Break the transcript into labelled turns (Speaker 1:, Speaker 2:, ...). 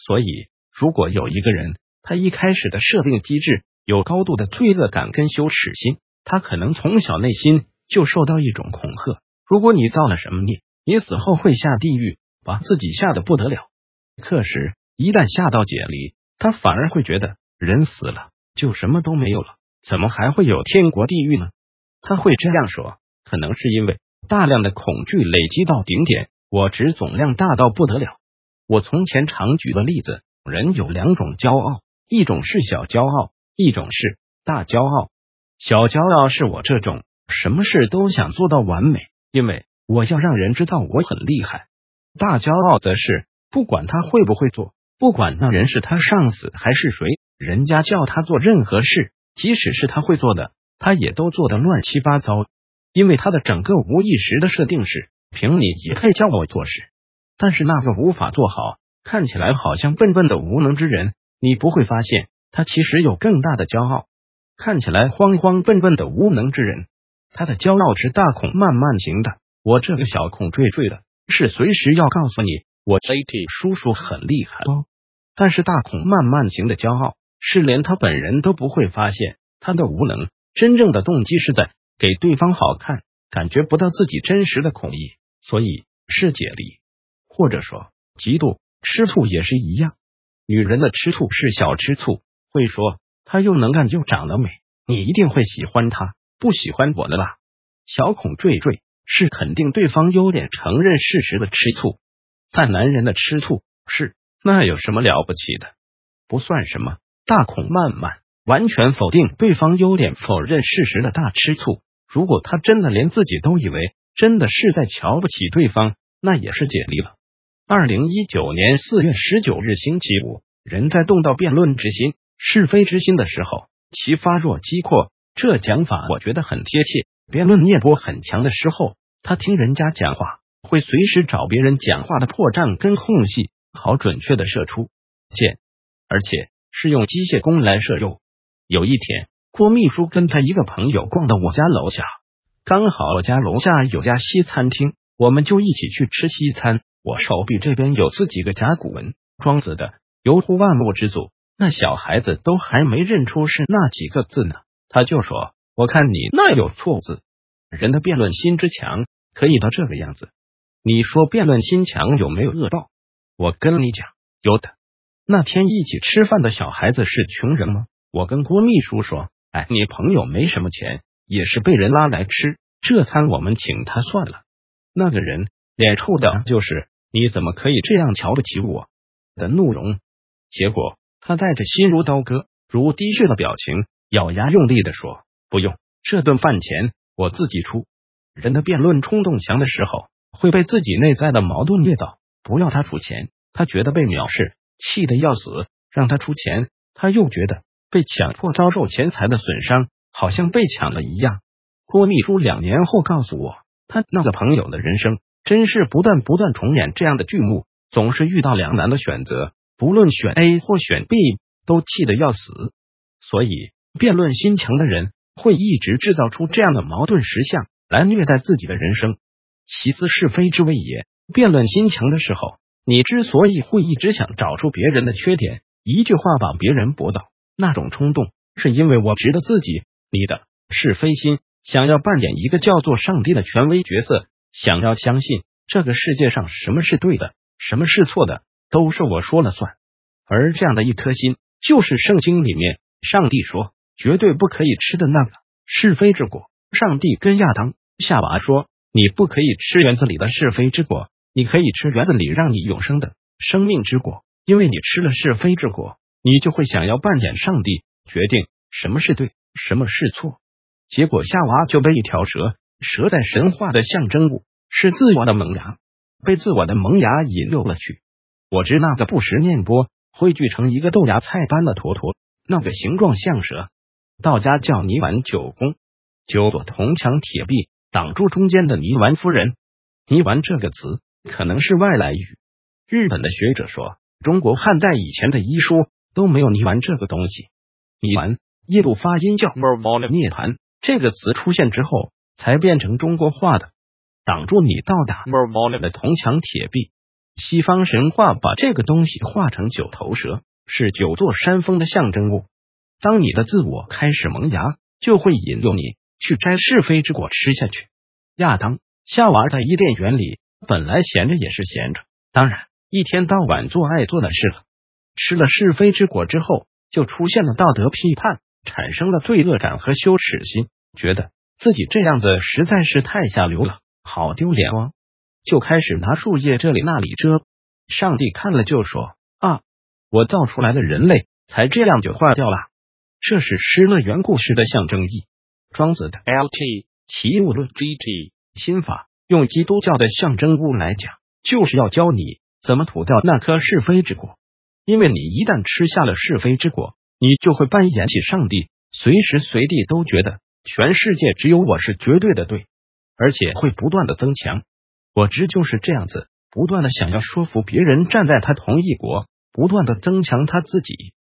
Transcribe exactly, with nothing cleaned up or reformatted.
Speaker 1: 所以，如果有一个人，他一开始的设定机制有高度的罪恶感跟羞耻心，他可能从小内心就受到一种恐吓：如果你造了什么孽，你死后会下地狱，把自己吓得不得了。可是，一旦下到解里，他反而会觉得人死了就什么都没有了，怎么还会有天国地狱呢？他会这样说，可能是因为大量的恐惧累积到顶点，我值总量大到不得了。我从前常举的例子，人有两种骄傲，一种是小骄傲，一种是大骄傲。小骄傲是我这种什么事都想做到完美，因为我要让人知道我很厉害。大骄傲则是不管他会不会做，不管那人是他上司还是谁，人家叫他做任何事，即使是他会做的，他也都做得乱七八糟，因为他的整个无意识的设定是凭你也配叫我做事。但是那个无法做好，看起来好像笨笨的无能之人，你不会发现他其实有更大的骄傲。看起来慌慌笨笨的无能之人，他的骄傲是大孔慢慢型的，我这个小孔坠坠的是随时要告诉你我 J T 叔叔很厉害哦。但是大孔慢慢型的骄傲是连他本人都不会发现他的无能，真正的动机是在给对方好看，感觉不到自己真实的恐意，所以是解离。或者说嫉妒、吃醋也是一样。女人的吃醋是小吃醋，会说她又能干又长得美，你一定会喜欢她，不喜欢我的吧。小孔坠坠是肯定对方优点、承认事实的吃醋，但男人的吃醋是那有什么了不起的，不算什么。大孔慢慢完全否定对方优点、否认事实的大吃醋，如果他真的连自己都以为真的是在瞧不起对方，那也是解离了。二零一九年四月十九日星期五，人在动到辩论之心、是非之心的时候，其发若击阔，这讲法我觉得很贴切。辩论念波很强的时候，他听人家讲话，会随时找别人讲话的破绽跟空隙，好准确的射出箭，而且是用机械弓来射肉。有一天，郭秘书跟他一个朋友逛到我家楼下，刚好我家楼下有家西餐厅，我们就一起去吃西餐。我手臂这边有字几个甲骨文，庄子的游乎万物之祖，那小孩子都还没认出是那几个字呢，他就说我看你那有错字。人的辩论心之强可以到这个样子，你说辩论心强有没有恶报？我跟你讲，有的。那天一起吃饭的小孩子是穷人吗？我跟郭秘书说，哎，你朋友没什么钱，也是被人拉来吃，这餐我们请他算了。那个人脸臭的就是你怎么可以这样瞧不起我的怒容。结果他带着心如刀割、如滴血的表情，咬牙用力的说，不用，这顿饭钱我自己出。人的辩论冲动强的时候，会被自己内在的矛盾灭倒，不要他出钱，他觉得被藐视，气得要死；让他出钱，他又觉得被强迫遭受钱财的损伤，好像被抢了一样。郭秘书两年后告诉我，他那个朋友的人生真是不断不断重演这样的剧目，总是遇到两难的选择，不论选 A 或选 B 都气得要死。所以辩论心强的人会一直制造出这样的矛盾实相来虐待自己的人生。其次是非之谓也，辩论心强的时候，你之所以会一直想找出别人的缺点，一句话把别人驳倒，那种冲动是因为我值得自己。你的是非心想要扮演一个叫做上帝的权威角色，想要相信这个世界上什么是对的，什么是错的，都是我说了算。而这样的一颗心，就是圣经里面上帝说绝对不可以吃的那个是非之果。上帝跟亚当、夏娃说，你不可以吃园子里的是非之果，你可以吃园子里让你永生的生命之果。因为你吃了是非之果，你就会想要扮演上帝，决定什么是对，什么是错。结果夏娃就被一条蛇，蛇在神话的象征物，是自我的萌芽，被自我的萌芽引诱了去。我知那个不识念波汇聚成一个豆芽菜般的坨坨，那个形状像蛇，道家叫泥丸九宫，九朵铜墙铁壁挡住中间的泥丸夫人。泥丸这个词可能是外来语，日本的学者说中国汉代以前的医书都没有泥丸这个东西。泥丸印度发音叫涅盘，这个词出现之后才变成中国话的。挡住你到达的铜墙铁壁， 西方神话把这个东西画成九头蛇，是九座山峰的象征物。当你的自我开始萌芽，就会引诱你去摘是非之果吃下去。亚当、夏娃在伊甸园里本来闲着也是闲着，当然一天到晚做爱做的事了。吃了是非之果之后，就出现了道德批判，产生了罪恶感和羞耻心，觉得自己这样子实在是太下流了，好丢脸哦，就开始拿树叶这里那里遮。上帝看了就说啊，我造出来的人类才这样就坏掉了。这是失乐园故事的象征意。庄子的 L T 齐物论 G T 心法，用基督教的象征物来讲，就是要教你怎么吐掉那颗是非之果。因为你一旦吃下了是非之果，你就会扮演起上帝，随时随地都觉得全世界只有我是绝对的对，而且会不断的增强。我执就是这样子，不断的想要说服别人站在他同一国，不断的增强他自己。